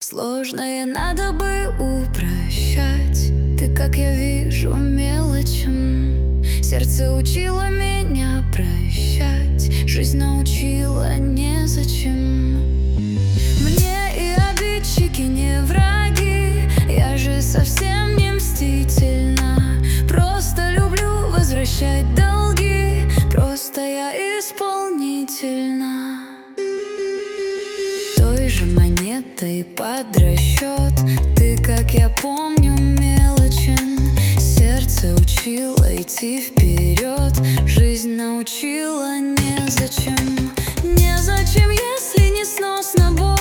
Сложное надо бы упрощать. Ты, как я вижу, мелочам. Сердце учило меня прощать, жизнь научила незачем. Мне и обидчики не враги, я же совсем не мстительна. Просто люблю возвращать долги, просто я исполнительна. Той же монетой под расчет. Ты, как я помню, мелочен. Сердце учило идти вперед, жизнь научила незачем. Незачем, если не сносно.